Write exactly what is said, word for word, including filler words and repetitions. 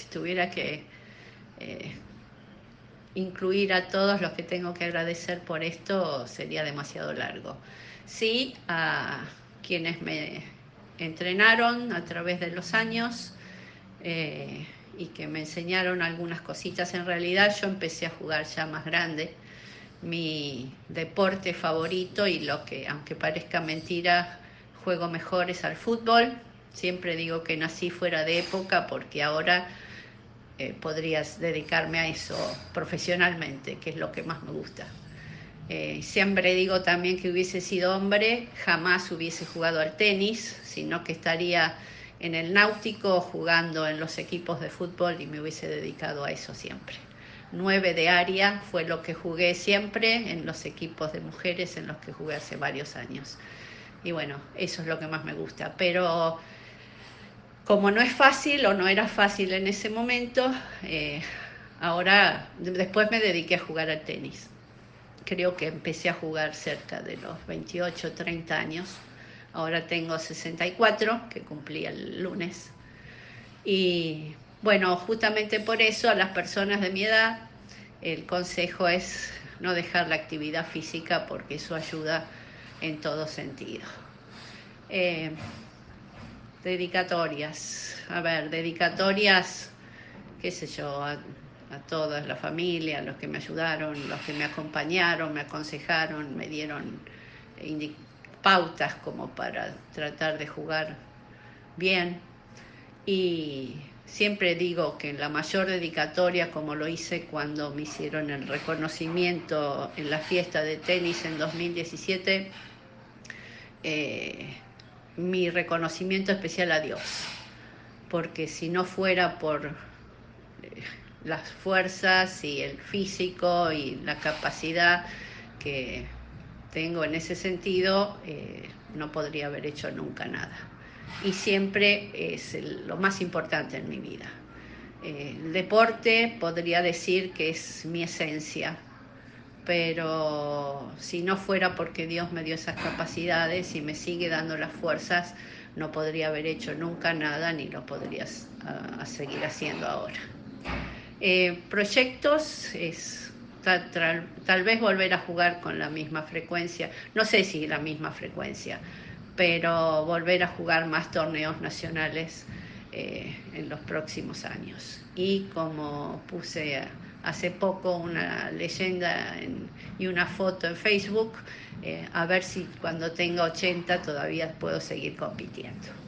tuviera que eh, incluir a todos los que tengo que agradecer por esto, sería demasiado largo. Sí, a quienes me entrenaron a través de los años, eh, y que me enseñaron algunas cositas. En realidad yo empecé a jugar ya más grande. Mi deporte favorito, y lo que, aunque parezca mentira, juego mejor, es al fútbol. Siempre digo que nací fuera de época, porque ahora eh, podrías dedicarme a eso profesionalmente, que es lo que más me gusta. Eh, siempre digo también que hubiese sido hombre, jamás hubiese jugado al tenis, sino que estaría en el náutico jugando en los equipos de fútbol y me hubiese dedicado a eso siempre. Nueve de área fue lo que jugué siempre en los equipos de mujeres en los que jugué hace varios años. Y bueno, eso es lo que más me gusta. Pero como no es fácil, o no era fácil en ese momento, eh, ahora después me dediqué a jugar al tenis. Creo que empecé a jugar cerca de los veintiocho, treinta años. Ahora tengo sesenta y cuatro, que cumplí el lunes. Y bueno, justamente por eso a las personas de mi edad el consejo es no dejar la actividad física, porque eso ayuda en todo sentido. Eh, dedicatorias. A ver, dedicatorias, qué sé yo, a, a toda la familia, a los que me ayudaron, los que me acompañaron, me aconsejaron, me dieron pautas como para tratar de jugar bien. Y siempre digo que la mayor dedicatoria, como lo hice cuando me hicieron el reconocimiento en la fiesta de tenis en dos mil diecisiete, eh, mi reconocimiento especial a Dios, porque si no fuera por eh, las fuerzas y el físico y la capacidad que tengo en ese sentido, eh, no podría haber hecho nunca nada. Y siempre es el, lo más importante en mi vida. Eh, el deporte podría decir que es mi esencia, pero si no fuera porque Dios me dio esas capacidades y me sigue dando las fuerzas, no podría haber hecho nunca nada, ni lo podría a, a seguir haciendo ahora. Eh, proyectos es tal, tal, tal vez volver a jugar con la misma frecuencia, no sé si la misma frecuencia, pero volver a jugar más torneos nacionales eh, en los próximos años. Y como puse hace poco una leyenda en, y una foto en Facebook, eh, a ver si cuando tenga ochenta todavía puedo seguir compitiendo.